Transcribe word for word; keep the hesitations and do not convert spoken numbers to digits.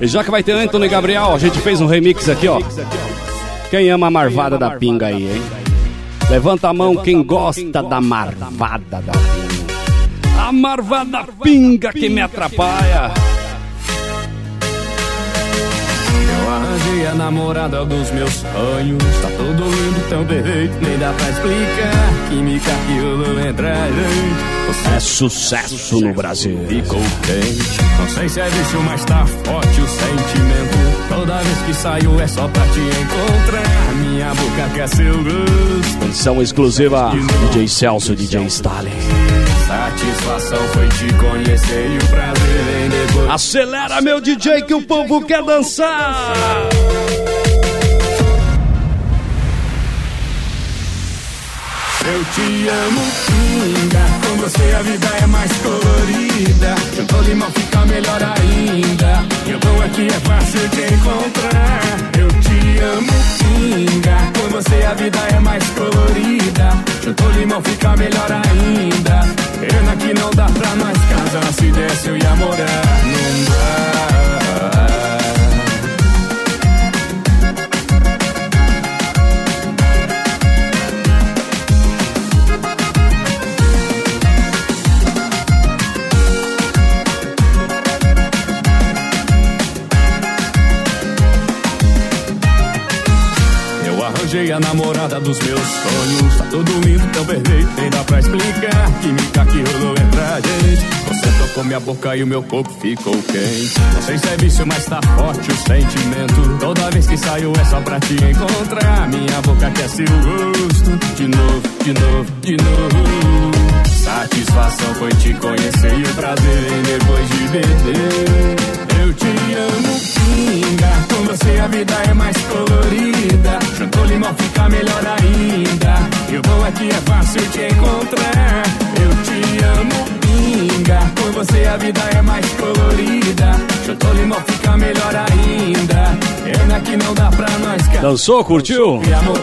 E já que vai ter Anthony Gabriel, a gente fez um remix aqui, ó. Quem ama a marvada da pinga aí, hein? Levanta a mão quem gosta da marvada da pinga. A marvada pinga que me atrapalha. Arranjei a namorada dos meus sonhos. Tá tudo lindo, tão perfeito, nem dá pra explicar. Química que rolou entre a gente. É sucesso no Brasil. Ficou quente. Não sei se é vício, mas tá forte o sentimento. Toda vez que saio é só pra te encontrar. Minha boca quer seu gosto. Canção exclusiva D J Celso, D J Stalin. Satisfação foi te conhecer e o prazer vem depois. Acelera, meu D J, que o povo quer dançar. Eu te amo, pinga. Com você a vida é mais colorida. Junto ao limão fica melhor ainda. E o bom é que é fácil de encontrar. Eu te amo, pinga. Com você a vida é mais colorida. Junto ao limão fica melhor ainda. Pena que não dá pra nós casar. Se desse eu ia morar. Não dá. Arranjei a namorada dos meus sonhos. Tá tudo lindo, tão perfeito, nem dá pra explicar. Química que rolou entre a gente. Você tocou minha boca e o meu corpo ficou quente. Não sei se é vício, mas tá forte o sentimento. Toda vez que saio é só pra te encontrar. Minha boca quer seu gosto. De novo, de novo, de novo. Satisfação foi te conhecer e o prazer vem depois de beber. Eu te amo, pinga. Com você a vida é mais colorida. Junto ao limão fica melhor ainda. E o bom é que é fácil te encontrar. Eu te amo, pinga. Com você a vida é mais colorida. Junto ao limão fica melhor ainda. Pena que não dá pra nós. Dançou, curtiu?